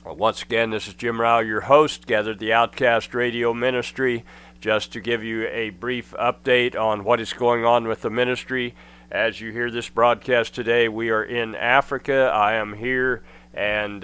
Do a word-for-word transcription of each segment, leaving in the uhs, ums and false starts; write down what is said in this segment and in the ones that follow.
Well, once again, this is Jim Rao, your host, Gathered the Outcast Radio Ministry, just to give you a brief update on what is going on with the ministry. As you hear this broadcast today, we are in Africa. I am here, and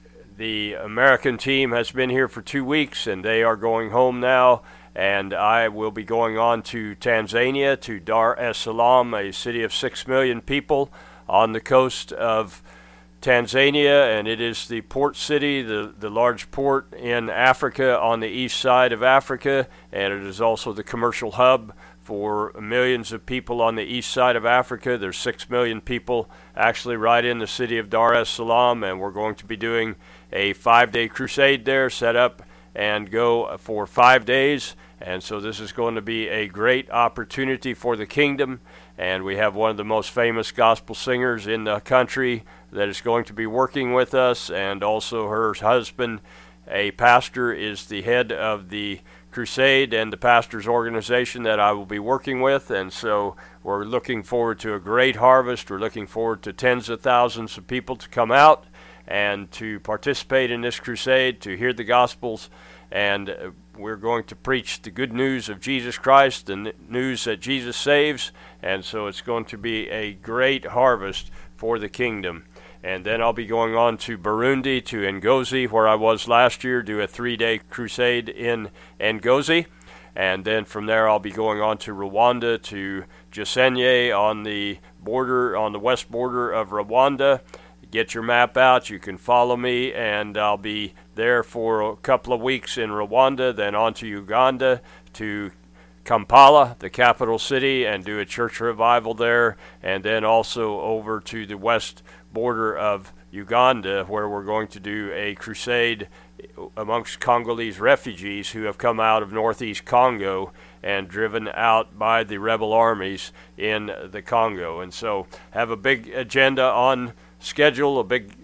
the American team has been here for two weeks, and they are going home now. And I will be going on to Tanzania, to Dar es Salaam, a city of six million people on the coast of Tanzania, and it is the port city, the, the large port in Africa on the east side of Africa, and it is also the commercial hub for millions of people on the east side of Africa. There's six million people actually right in the city of Dar es Salaam, and we're going to be doing a five-day crusade there, set up and go for five days. And so this is going to be a great opportunity for the kingdom, and we have one of the most famous gospel singers in the country that is going to be working with us, and also her husband, a pastor, is the head of the crusade and the pastor's organization that I will be working with. And so we're looking forward to a great harvest. We're looking forward to tens of thousands of people to come out and to participate in this crusade, to hear the gospels, and we're going to preach the good news of Jesus Christ, the news that Jesus saves, and so it's going to be a great harvest for the kingdom. And then I'll be going on to Burundi, to Ngozi, where I was last year, do a three-day crusade in Ngozi. And then from there I'll be going on to Rwanda, to Gisenyi on the border, on the west border of Rwanda. Get your map out, you can follow me, and I'll be there for a couple of weeks in Rwanda, then on to Uganda, to Kampala, the capital city, and do a church revival there, and then also over to the west border of Uganda, where we're going to do a crusade amongst Congolese refugees who have come out of northeast Congo and driven out by the rebel armies in the Congo. And so have a big agenda on schedule, a big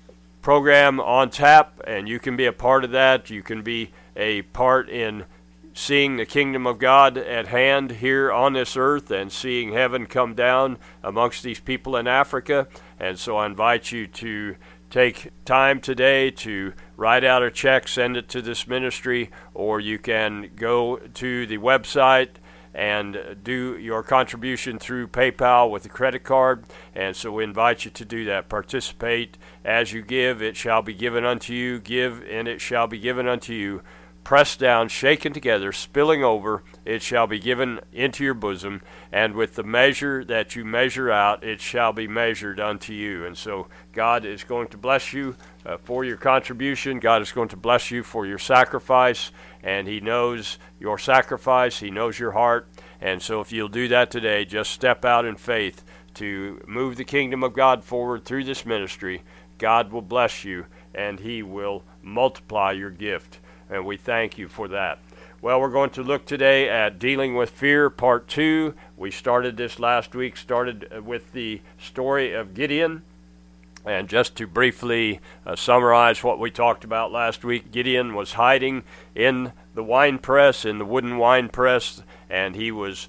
program on tap, and you can be a part of that. You can be a part in seeing the kingdom of God at hand here on this earth and seeing heaven come down amongst these people in Africa. And so I invite you to take time today to write out a check, send it to this ministry, or you can go to the website and do your contribution through PayPal with a credit card. And so we invite you to do that. Participate. As you give, it shall be given unto you. Give, and it shall be given unto you. Pressed down, shaken together, spilling over, it shall be given into your bosom, and with the measure that you measure out, it shall be measured unto you. And so God is going to bless you uh, for your contribution. God is going to bless you for your sacrifice, and He knows your sacrifice. He knows your heart. And so if you'll do that today, just step out in faith to move the kingdom of God forward through this ministry. God will bless you, and He will multiply your gift. And we thank you for that. Well, we're going to look today at Dealing with Fear, Part two. We started this last week, started with the story of Gideon. And just to briefly uh, summarize what we talked about last week, Gideon was hiding in the wine press, in the wooden wine press, and he was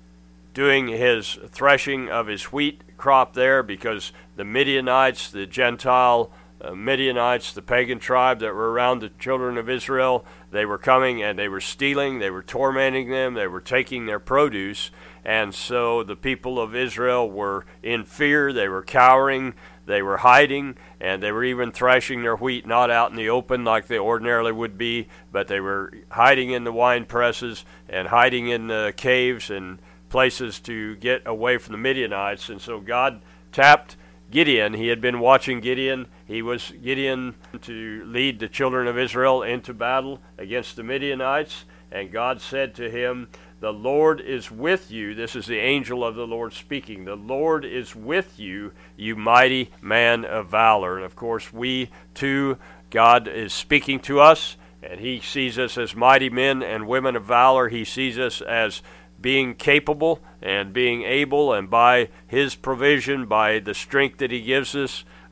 doing his threshing of his wheat crop there because the Midianites, the Gentile Uh, Midianites, the pagan tribe that were around the children of Israel, they were coming and they were stealing, they were tormenting them, they were taking their produce, and so the people of Israel were in fear, they were cowering, they were hiding, and they were even threshing their wheat not out in the open like they ordinarily would be, but they were hiding in the wine presses and hiding in the caves and places to get away from the Midianites. And so God tapped Gideon. He had been watching Gideon. He was Gideon to lead the children of Israel into battle against the Midianites. And God said to him, "The Lord is with you." This is the angel of the Lord speaking. "The Lord is with you, you mighty man of valor." And of course, we too, God is speaking to us, and He sees us as mighty men and women of valor. He sees us as being capable and being able, and by His provision, by the strength that He gives us,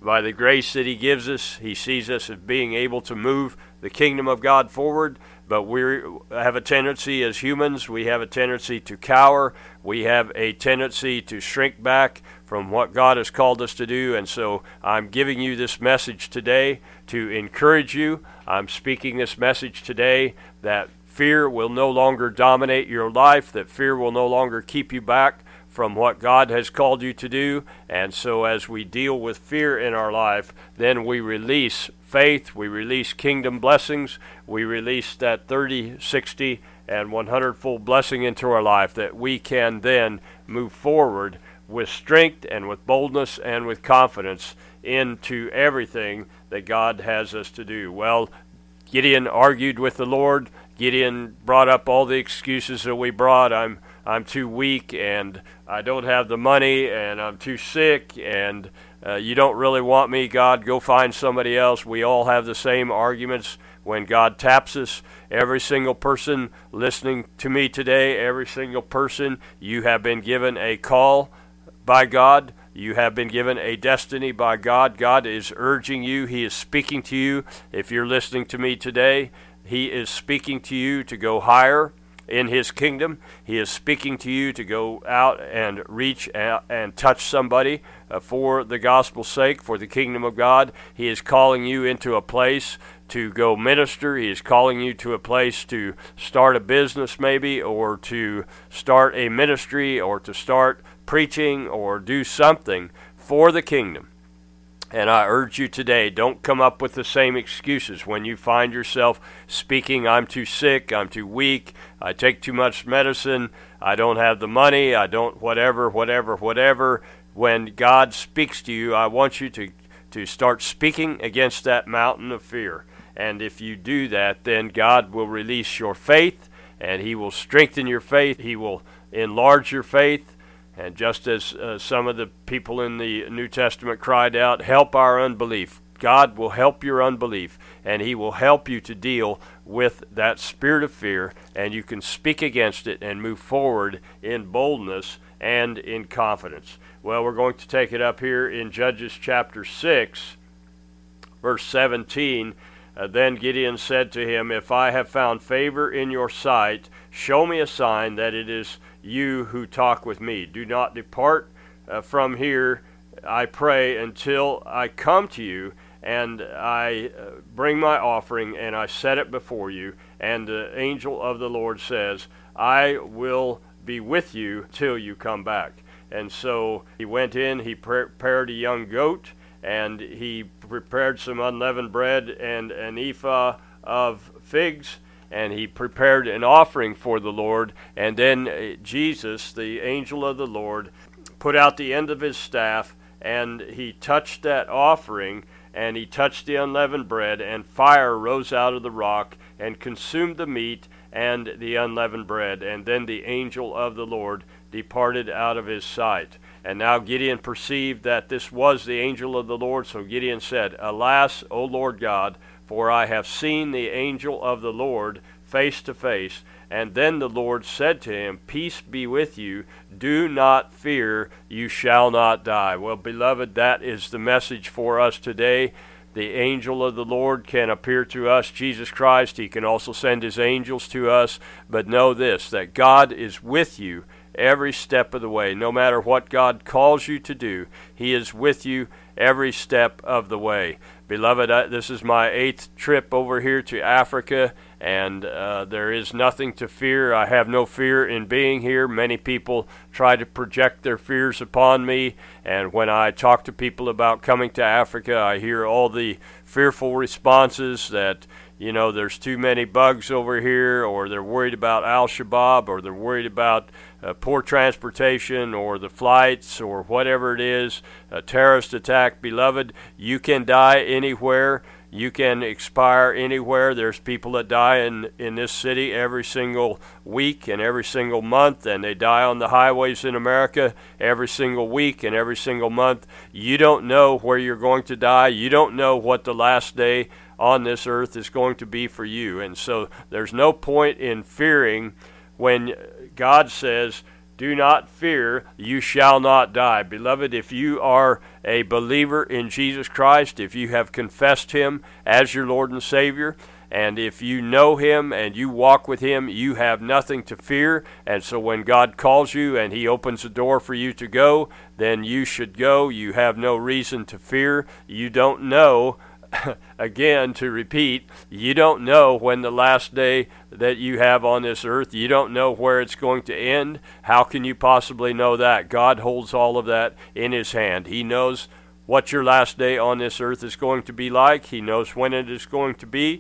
by the grace that he gives us. He sees us as being able to move the kingdom of God forward, but we have a tendency as humans, we have a tendency to cower. We have a tendency to shrink back from what God has called us to do, and so I'm giving you this message today to encourage you. I'm speaking this message today that fear will no longer dominate your life, that fear will no longer keep you back from what God has called you to do. And so as we deal with fear in our life, then we release faith, we release kingdom blessings, we release that thirty, sixty, and one hundred fold blessing into our life, that we can then move forward with strength and with boldness and with confidence into everything that God has us to do. Well, Gideon argued with the Lord. Gideon brought up all the excuses that we brought. I'm I'm too weak, and I don't have the money, and I'm too sick, and uh, you don't really want me, God. Go find somebody else. We all have the same arguments when God taps us. Every single person listening to me today, every single person, you have been given a call by God. You have been given a destiny by God. God is urging you. He is speaking to you. If you're listening to me today, He is speaking to you to go higher in His kingdom. He is speaking to you to go out and reach out and touch somebody uh, for the gospel's sake, for the kingdom of God. He is calling you into a place to go minister. He is calling you to a place to start a business maybe, or to start a ministry, or to start preaching, or do something for the kingdom. And I urge you today, don't come up with the same excuses when you find yourself speaking, I'm too sick, I'm too weak, I take too much medicine, I don't have the money, I don't whatever, whatever, whatever. When God speaks to you, I want you to, to start speaking against that mountain of fear. And if you do that, then God will release your faith, and He will strengthen your faith, He will enlarge your faith. And just as uh, some of the people in the New Testament cried out, help our unbelief, God will help your unbelief, and He will help you to deal with that spirit of fear, and you can speak against it and move forward in boldness and in confidence. Well, we're going to take it up here in Judges chapter six, verse seventeen. Uh, then Gideon said to him, if I have found favor in your sight, show me a sign that it is you who talk with me. Do not depart uh, from here, I pray, until I come to you, and I uh, bring my offering, and I set it before you. And the angel of the Lord says, I will be with you till you come back. And so he went in, he prepared a young goat, and he prepared some unleavened bread and an ephah of figs, and he prepared an offering for the Lord. And then Jesus, the angel of the Lord, put out the end of his staff, and he touched that offering, and he touched the unleavened bread, and fire rose out of the rock and consumed the meat and the unleavened bread. And then the angel of the Lord departed out of his sight. And now Gideon perceived that this was the angel of the Lord. So Gideon said, Alas, O Lord God, for I have seen the angel of the Lord face to face. And then the Lord said to him, Peace be with you. Do not fear. You shall not die. Well, beloved, that is the message for us today. The angel of the Lord can appear to us, Jesus Christ. He can also send His angels to us. But know this, that God is with you every step of the way. No matter what God calls you to do, He is with you every step of the way. Beloved, I, this is my eighth trip over here to Africa, and uh, there is nothing to fear. I have no fear in being here. Many people try to project their fears upon me, and when I talk to people about coming to Africa, I hear all the fearful responses that, you know, there's too many bugs over here, or they're worried about Al-Shabaab, or they're worried about uh, poor transportation, or the flights, or whatever it is, a terrorist attack. Beloved, you can die anywhere. You can expire anywhere. There's people that die in, in this city every single week and every single month, and they die on the highways in America every single week and every single month. You don't know where you're going to die. You don't know what the last day on this earth is going to be for you. And so there's no point in fearing when God says, do not fear, you shall not die. Beloved, if you are a believer in Jesus Christ, if you have confessed Him as your Lord and Savior, and if you know Him and you walk with Him, you have nothing to fear. And so when God calls you and He opens the door for you to go, then you should go. You have no reason to fear. You don't know, again, to repeat, you don't know when the last day that you have on this earth, you don't know where it's going to end. How can you possibly know that? God holds all of that in His hand. He knows what your last day on this earth is going to be like. He knows when it is going to be.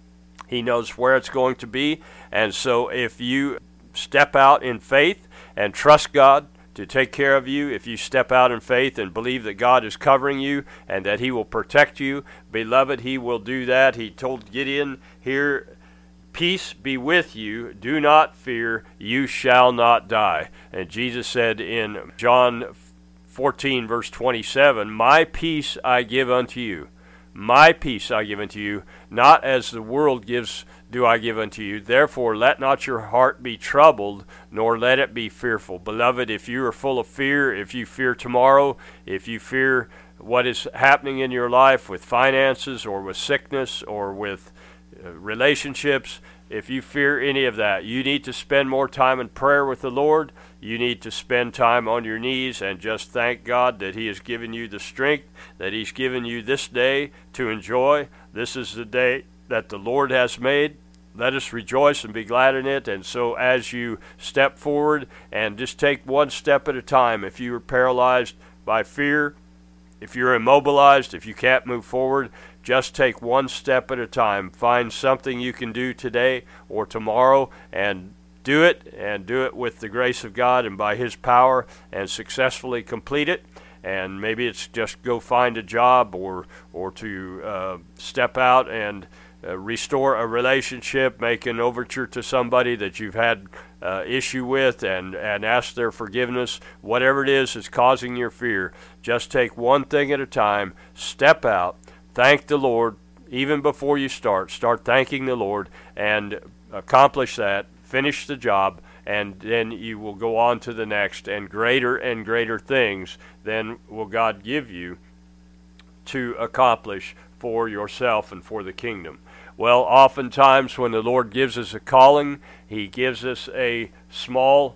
He knows where it's going to be. And so if you step out in faith and trust God to take care of you, if you step out in faith and believe that God is covering you and that He will protect you, beloved, He will do that. He told Gideon here, peace be with you, do not fear, you shall not die. And Jesus said in John fourteen, verse twenty-seven, my peace I give unto you. My peace I give unto you, not as the world gives do I give unto you. Therefore let not your heart be troubled, nor let it be fearful. Beloved, if you are full of fear, if you fear tomorrow, if you fear what is happening in your life with finances or with sickness or with uh, relationships, if you fear any of that, you need to spend more time in prayer with the Lord. You need to spend time on your knees and just thank God that He has given you the strength, that He's given you this day to enjoy. This is the day that the Lord has made. Let us rejoice and be glad in it. And so as you step forward and just take one step at a time, if you are paralyzed by fear, if you're immobilized, if you can't move forward, just take one step at a time. Find something you can do today or tomorrow and do it, and do it with the grace of God and by His power, and successfully complete it. And maybe it's just go find a job, or or to uh, step out and uh, restore a relationship, make an overture to somebody that you've had uh, issue with, and, and ask their forgiveness. Whatever it is that's causing your fear, just take one thing at a time, step out, thank the Lord. Even before you start, start thanking the Lord and accomplish that. Finish the job, and then you will go on to the next, and greater and greater things then will God give you to accomplish for yourself and for the kingdom. Well, oftentimes when the Lord gives us a calling, He gives us a small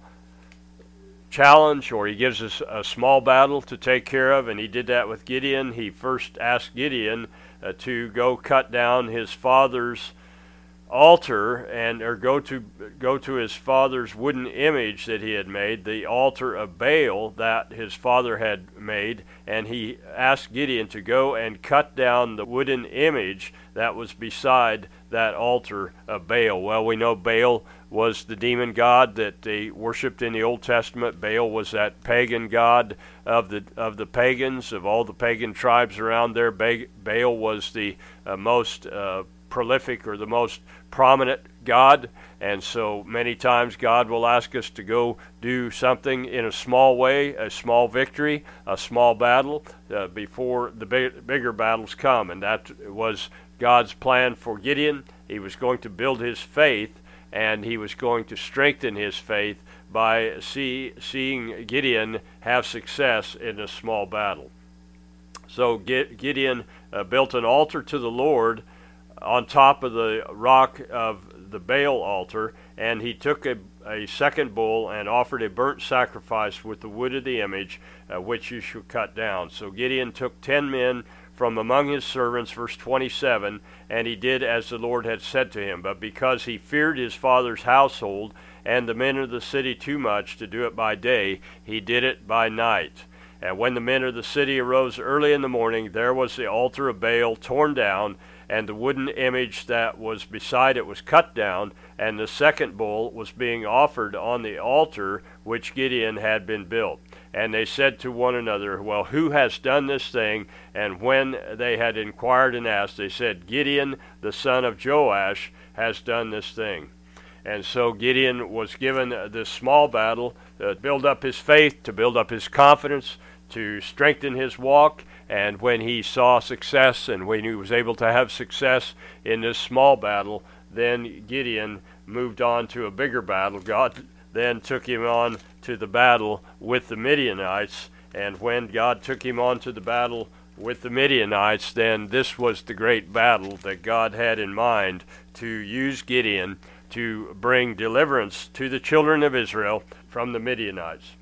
challenge, or He gives us a small battle to take care of, and He did that with Gideon. He first asked Gideon uh, to go cut down his father's altar, and or go to go to his father's wooden image that he had made, the altar of Baal that his father had made, and he asked Gideon to go and cut down the wooden image that was beside that altar of Baal. Well, we know Baal was the demon god that they worshipped in the Old Testament. Baal was that pagan god of the of the pagans, of all the pagan tribes around there. Ba- Baal was the uh, most uh, prolific, or the most prominent God. And so many times God will ask us to go do something in a small way, a small victory, a small battle uh, before the big, bigger battles come. And that was God's plan for Gideon. He was going to build his faith, and he was going to strengthen his faith by see, seeing Gideon have success in a small battle. So Gideon uh, built an altar to the Lord on top of the rock of the Baal altar, and he took a, a second bull and offered a burnt sacrifice with the wood of the image, uh, which you should cut down. So Gideon took ten men from among his servants, verse twenty-seven, and he did as the Lord had said to him. But because he feared his father's household and the men of the city too much to do it by day, he did it by night. And when the men of the city arose early in the morning, there was the altar of Baal torn down, and the wooden image that was beside it was cut down, and the second bull was being offered on the altar which Gideon had been built. And they said to one another, well, who has done this thing? And when they had inquired and asked, they said, Gideon, the son of Joash, has done this thing. And so Gideon was given this small battle to build up his faith, to build up his confidence, to strengthen his walk. And when he saw success, and when he was able to have success in this small battle, then Gideon moved on to a bigger battle. God then took him on to the battle with the Midianites. And when God took him on to the battle with the Midianites, then this was the great battle that God had in mind to use Gideon to bring deliverance to the children of Israel from the Midianites.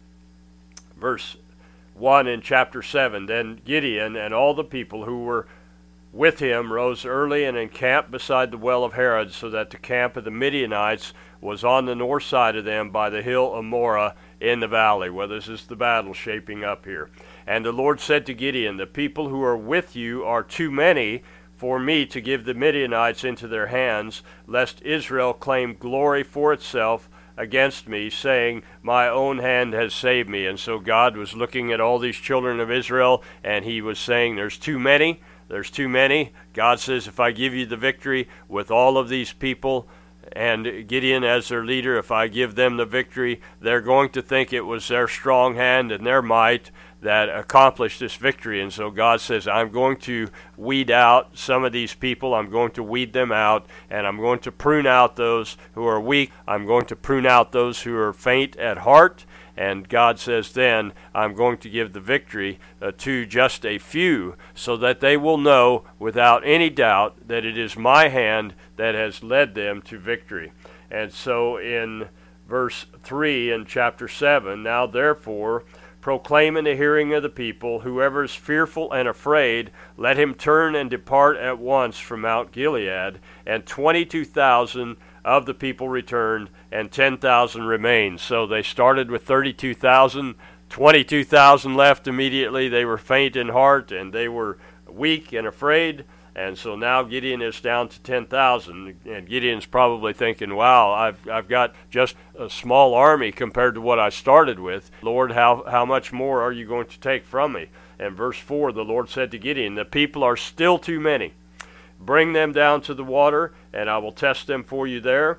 Verse one in chapter seven, then Gideon and all the people who were with him rose early and encamped beside the well of Harod, so that the camp of the Midianites was on the north side of them by the hill of Moreh in the valley. Well, this is the battle shaping up here. And the Lord said to Gideon, the people who are with you are too many for me to give the Midianites into their hands, lest Israel claim glory for itself against me, saying, my own hand has saved me. And so God was looking at all these children of Israel, and he was saying, there's too many. There's too many. God says, if I give you the victory with all of these people, and Gideon as their leader, if I give them the victory, they're going to think it was their strong hand and their might that accomplished this victory. And so God says, I'm going to weed out some of these people. I'm going to weed them out, and I'm going to prune out those who are weak. I'm going to prune out those who are faint at heart. And God says, then I'm going to give the victory uh, to just a few, so that they will know without any doubt that it is my hand that has led them to victory. And so in verse three in chapter seven, now therefore proclaim in the hearing of the people, whoever is fearful and afraid, let him turn and depart at once from Mount Gilead. And twenty-two thousand of the people returned, and ten thousand remained. So they started with thirty-two thousand, twenty-two thousand left immediately. They were faint in heart, and they were weak and afraid. And so now Gideon is down to ten thousand, and Gideon's probably thinking, wow, I've I've got just a small army compared to what I started with. Lord, how, how much more are you going to take from me? And verse four, the Lord said to Gideon, the people are still too many. Bring them down to the water, and I will test them for you there.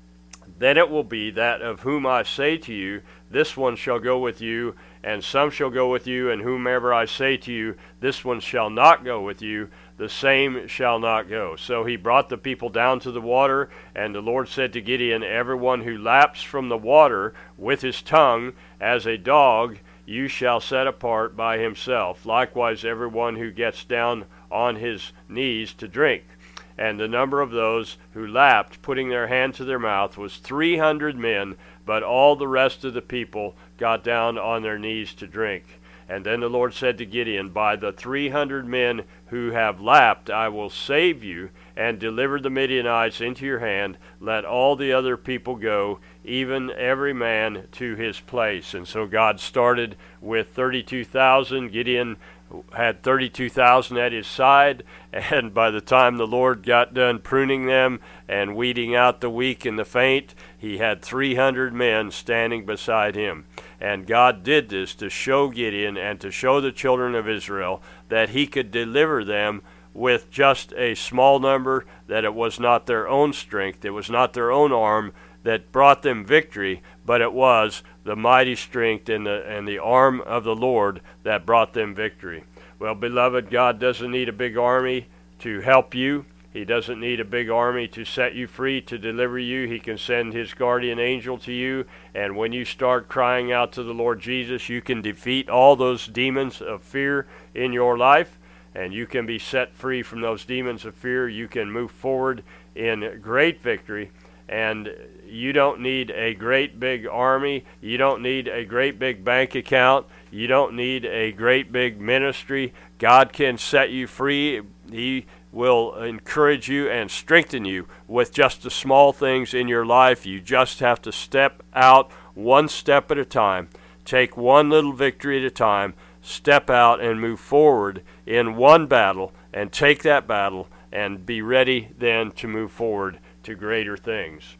Then it will be that of whom I say to you, this one shall go with you, and some shall go with you, and whomever I say to you, this one shall not go with you, the same shall not go. So he brought the people down to the water, and the Lord said to Gideon, everyone who laps from the water with his tongue as a dog, you shall set apart by himself. Likewise, everyone who gets down on his knees to drink. And the number of those who lapped, putting their hand to their mouth, was three hundred men, but all the rest of the people got down on their knees to drink. And then the Lord said to Gideon, by the three hundred men who have lapped, I will save you, and deliver the Midianites into your hand. Let all the other people go, even every man to his place. And so God started with thirty-two thousand. Gideon had thirty-two thousand at his side, and by the time the Lord got done pruning them and weeding out the weak and the faint, he had three hundred men standing beside him. And God did this to show Gideon and to show the children of Israel that he could deliver them with just a small number, that it was not their own strength, it was not their own arm that brought them victory, but it was the mighty strength and the, and the arm of the Lord that brought them victory. Well, beloved, God doesn't need a big army to help you. He doesn't need a big army to set you free, to deliver you. He can send his guardian angel to you, and when you start crying out to the Lord Jesus, you can defeat all those demons of fear in your life, and you can be set free from those demons of fear. You can move forward in great victory. And you don't need a great big army. You don't need a great big bank account. You don't need a great big ministry. God can set you free. He will encourage you and strengthen you with just the small things in your life. You just have to step out one step at a time. Take one little victory at a time. Step out and move forward in one battle, and take that battle and be ready then to move forward to greater things.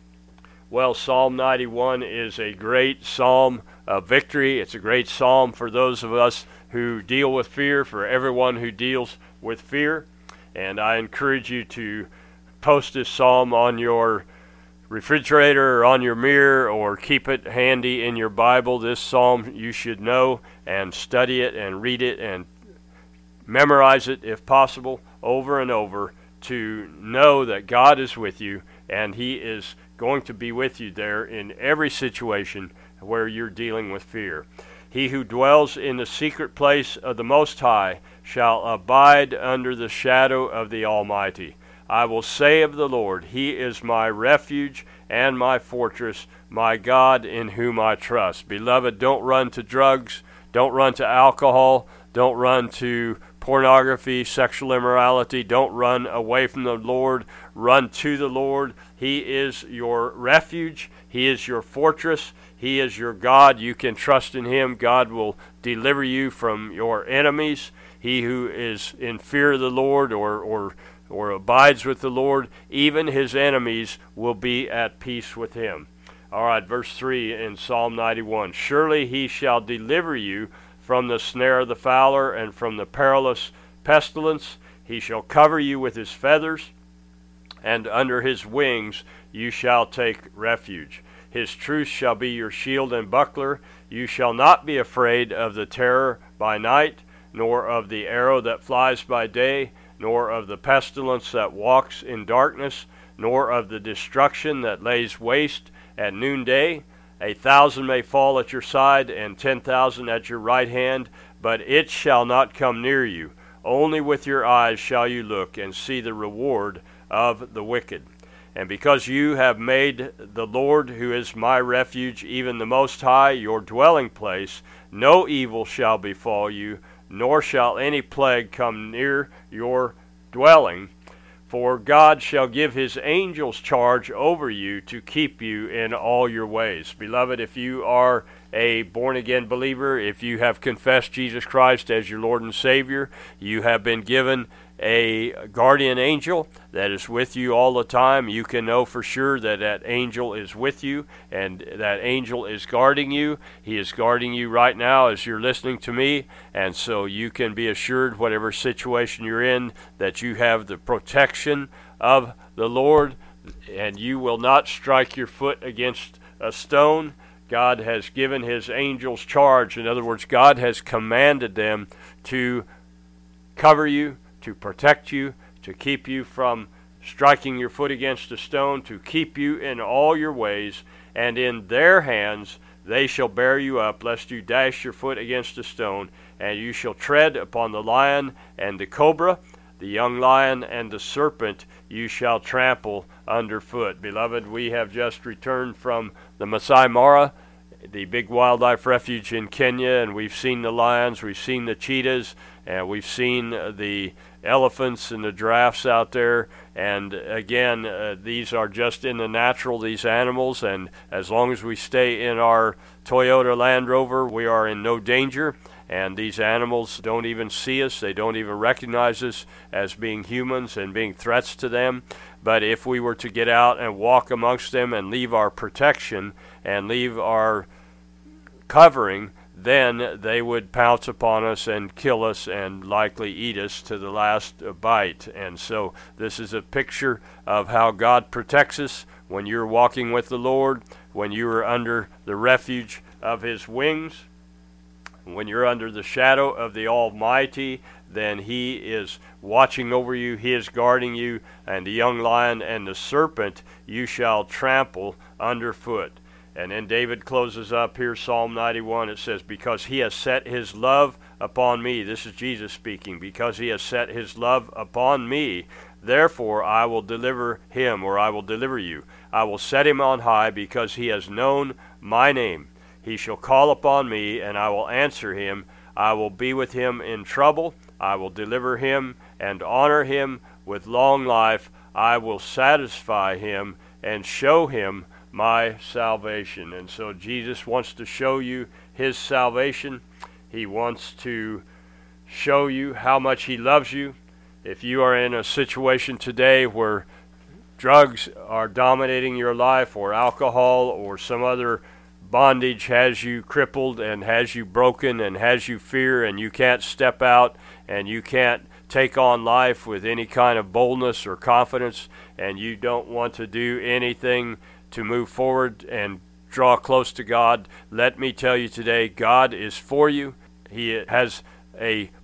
Well, Psalm ninety-one is a great psalm of victory. It's a great psalm for those of us who deal with fear, for everyone who deals with fear. And I encourage you to post this psalm on your refrigerator or on your mirror, or keep it handy in your Bible. This psalm you should know and study it and read it and memorize it if possible over and over, to know that God is with you, and He is going to be with you there in every situation where you're dealing with fear. He who dwells in the secret place of the Most High shall abide under the shadow of the Almighty. I will say of the Lord, He is my refuge and my fortress, my God in whom I trust. Beloved, don't run to drugs, don't run to alcohol, don't run to pornography, sexual immorality. Don't run away from the Lord. Run to the Lord. He is your refuge. He is your fortress. He is your God. You can trust in Him. God will deliver you from your enemies. He who is in fear of the Lord or, or, or abides with the Lord, even his enemies will be at peace with him. All right, verse three in Psalm ninety-one. Surely He shall deliver you from the snare of the fowler and from the perilous pestilence. He shall cover you with His feathers, and under His wings you shall take refuge. His truth shall be your shield and buckler. You shall not be afraid of the terror by night, nor of the arrow that flies by day, nor of the pestilence that walks in darkness, nor of the destruction that lays waste at noonday. A thousand may fall at your side, and ten thousand at your right hand, but it shall not come near you. Only with your eyes shall you look, and see the reward of the wicked. And because you have made the Lord, who is my refuge, even the Most High, your dwelling place, no evil shall befall you, nor shall any plague come near your dwelling. For God shall give His angels charge over you to keep you in all your ways. Beloved, if you are a born-again believer, if you have confessed Jesus Christ as your Lord and Savior, you have been given a guardian angel that is with you all the time. You can know for sure that that angel is with you and that angel is guarding you. He is guarding you right now as you're listening to me, and so you can be assured, whatever situation you're in, that you have the protection of the Lord, and you will not strike your foot against a stone. God has given His angels charge. In other words, God has commanded them to cover you, to protect you, to keep you from striking your foot against a stone, to keep you in all your ways, and in their hands they shall bear you up, lest you dash your foot against a stone. And you shall tread upon the lion and the cobra, the young lion and the serpent you shall trample underfoot. Beloved, we have just returned from the Masai Mara, the big wildlife refuge in Kenya, and we've seen the lions, we've seen the cheetahs, and we've seen the elephants and the giraffes out there. And again, uh, these are just in the natural, these animals, and as long as we stay in our Toyota Land Rover, we are in no danger. And these animals don't even see us, they don't even recognize us as being humans and being threats to them. But if we were to get out and walk amongst them and leave our protection and leave our covering, then they would pounce upon us and kill us and likely eat us to the last bite. And so this is a picture of how God protects us when you're walking with the Lord, when you are under the refuge of His wings. When you're under the shadow of the Almighty, then He is watching over you, He is guarding you, and the young lion and the serpent you shall trample underfoot. And then David closes up here, Psalm ninety-one, it says, because He has set His love upon me. This is Jesus speaking. Because He has set His love upon me, therefore I will deliver him, or I will deliver you. I will set him on high, because he has known my name. He shall call upon me, and I will answer him. I will be with him in trouble. I will deliver him and honor him with long life. I will satisfy him and show him my salvation. And so Jesus wants to show you His salvation. He wants to show you how much He loves you. If you are in a situation today where drugs are dominating your life, or alcohol, or some other bondage has you crippled and has you broken and has you fear, and you can't step out and you can't take on life with any kind of boldness or confidence, and you don't want to do anything to move forward and draw close to God, let me tell you today, God is for you. He has a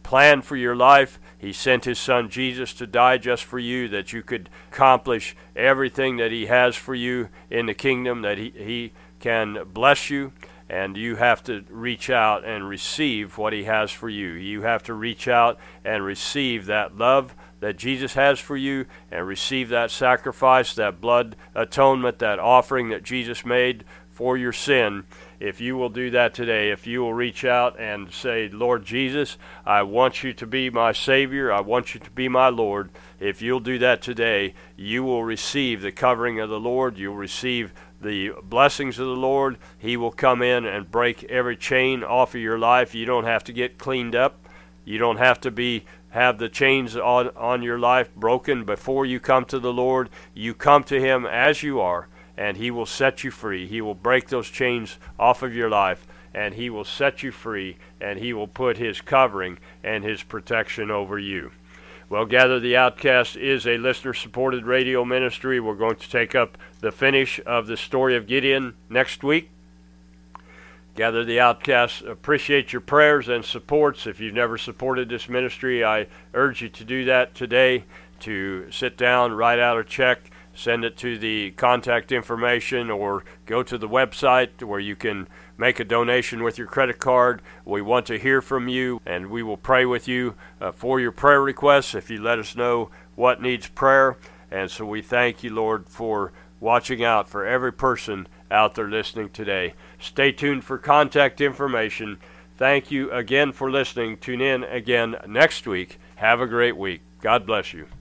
plan for your life. He sent his son Jesus to die just for you, that you could accomplish everything that he has for you in the kingdom, that he, he can bless you. And you have to reach out and receive what he has for you. You have to reach out and receive that love that Jesus has for you, and receive that sacrifice, that blood atonement, that offering that Jesus made for your sin. If you will do that today, if you will reach out and say, Lord Jesus, I want you to be my Savior, I want you to be my Lord, if you'll do that today, you will receive the covering of the Lord, you'll receive the blessings of the Lord. He will come in and break every chain off of your life. You don't have to get cleaned up. You don't have to be have the chains on, on your life broken before you come to the Lord. You come to him as you are, and he will set you free. He will break those chains off of your life, and he will set you free, and he will put his covering and his protection over you. Well, Gather the Outcast is a listener-supported radio ministry. We're going to take up the finish of the story of Gideon next week. Gather the Outcast, appreciate your prayers and supports. If you've never supported this ministry, I urge you to do that today, to sit down, write out a check, send it to the contact information, or go to the website where you can make a donation with your credit card. We want to hear from you, and we will pray with you uh, for your prayer requests if you let us know what needs prayer. And so we thank you, Lord, for watching out for every person out there listening today. Stay tuned for contact information. Thank you again for listening. Tune in again next week. Have a great week. God bless you.